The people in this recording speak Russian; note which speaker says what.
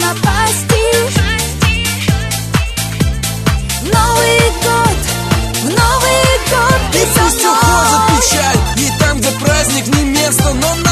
Speaker 1: напасти. Новый год, в Новый год ты
Speaker 2: и
Speaker 1: со
Speaker 2: пусть
Speaker 1: мной.
Speaker 2: уходит печаль, и там, где праздник, не место, но